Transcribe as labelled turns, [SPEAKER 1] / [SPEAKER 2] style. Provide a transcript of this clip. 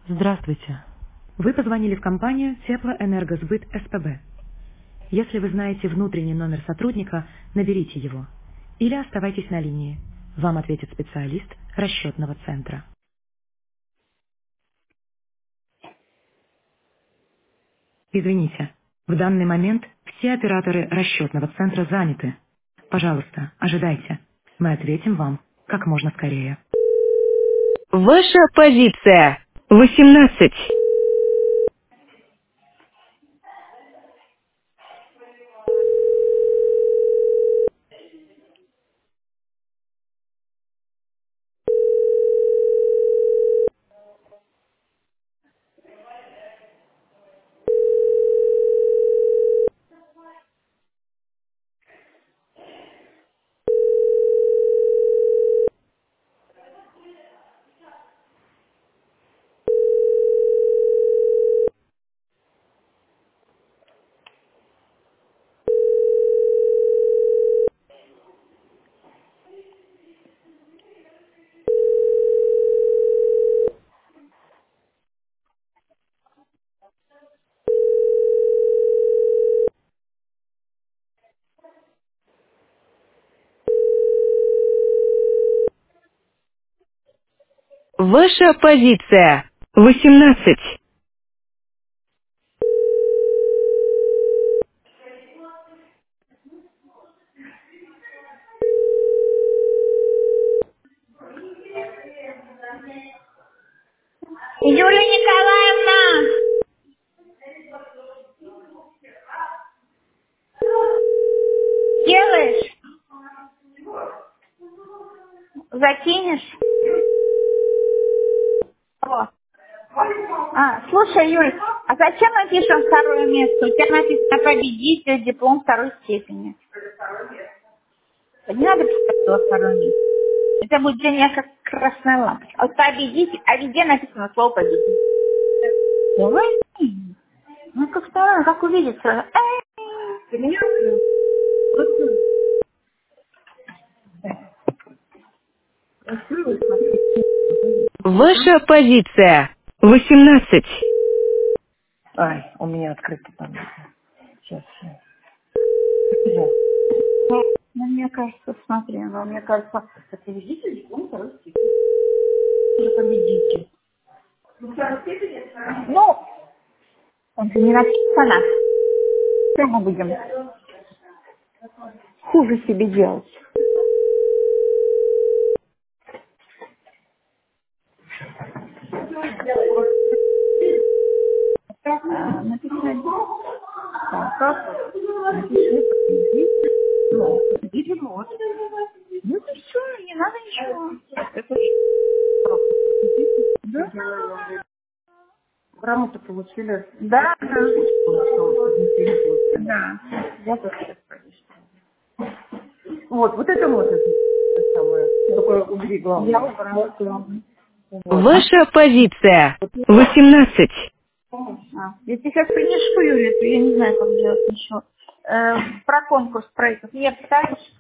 [SPEAKER 1] Здравствуйте. Вы позвонили в компанию Теплоэнергосбыт СПБ. Если вы знаете внутренний номер сотрудника, наберите его. Или оставайтесь на линии. Вам ответит специалист расчетного центра. Извините, в данный момент все операторы расчетного центра заняты. Пожалуйста, ожидайте. Мы ответим вам как можно скорее. Ваша позиция 18. Ваша позиция 18.
[SPEAKER 2] Юлия Николаевна, делаешь? Закинешь? Алло. Слушай, Юль, а зачем мы пишем второе место? У тебя написано победитель, диплом второй степени. Не надо писать было второе место. Это будет для меня как красная лампочка. А вот победитель, а везде написано слово победитель. Давай. Ну, как второе, как увидеть сразу. Ты меня открыл? Открыл и смотри.
[SPEAKER 1] Ваша позиция 18.
[SPEAKER 2] Ай, у меня открыто там. Сейчас. Ну, мне кажется, смотри, мне кажется, это победитель, диплом второй степени. Или победитель. Второй степени? Ну, он же не написано. Что мы будем хуже себе делать? Написать. Так, как? Напиши победитель. Ну, победитель вот. Ну, это все, не надо ничего. Это да? Грамоту получили? Да. Да. Я тоже сейчас прочитала. Вот это может быть это самое. Такое убери главное. Я убрала главное. Вот.
[SPEAKER 1] Ваша позиция 18.
[SPEAKER 2] Я тебе сейчас принесу, Юлия, то я не знаю, как делать еще. Про конкурс проектов. Нет, ставишь?